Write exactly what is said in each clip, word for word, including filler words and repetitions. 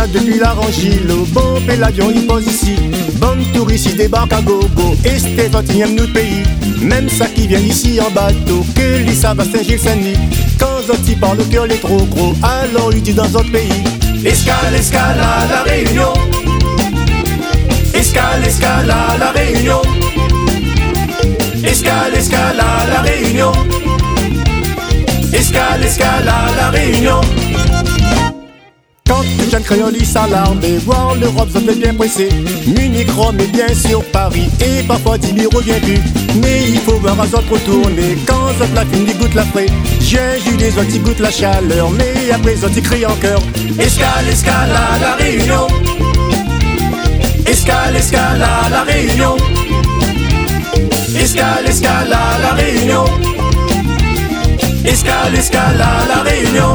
depuis la Rangile. Bon, et l'avion il pose ici. Bonne touriste il débarque à gogo. Et c'était vingtième notre pays. Même ça qui vient ici en bateau. Que l'Issa va Saint-Gilles-Saint-Denis. Quand Zotti parle le cœur est trop gros. Alors il dit dans d'autres pays. Escale, escale à la Réunion. Escale, escale à la Réunion. Escale, escale à la Réunion. Escale, escale à la Réunion. Quand le jeune créole il s'alarme et voir l'Europe ça fait bien pressé. Munich, Rome et bien sûr Paris. Et parfois Dimi revient plus. Mais il faut voir un autre retourner. Quand Zot la fin, il goûte la frais. J'ai eu des autres qui goûtent la chaleur. Mais après Zot il crie en chœur. Escale, escale à la Réunion. Escale, escale à la Réunion. Escale, escale à la Réunion. Escale, escale à la Réunion.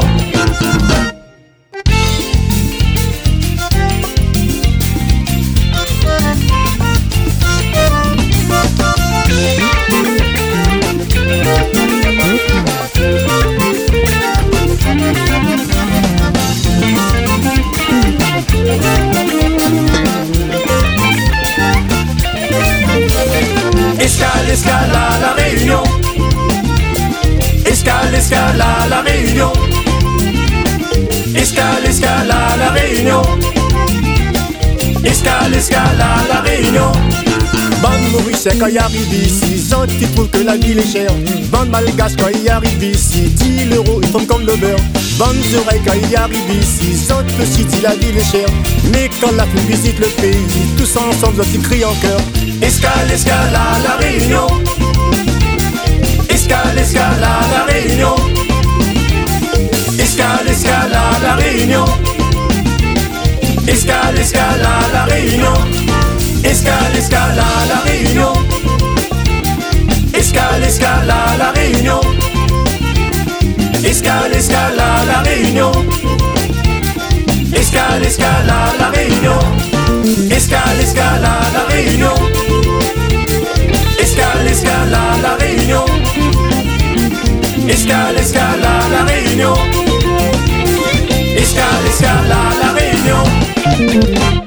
Escale, escale à la Réunion. Escale, escale à la Réunion. Escale, escale à la Réunion. Escale, escale à la Réunion. Bande Maurice quand il arrive ici, Zot il trouve que la ville est chère. Bande Malgache quand il arrive ici, dix euros ils font comme le beurre. Bande oreilles quand il arrive ici, Zot aussi dit la ville est chère. Mais quand la foule visite le pays, tous ensemble Zot ils crient en chœur. Escale, escale à la Réunion. Escale, escale à la Réunion. Escale, escale à la Réunion. Escale, escale à la Réunion. Escale, escale à la Réunion. Escale, escale à la Réunion. Escale, escale à la Réunion. Escale, escale à la Réunion. Escale, escale à la Réunion. Escale, escale à la Réunion. Escale, escale à la Réunion. Escale, escale à la Réunion.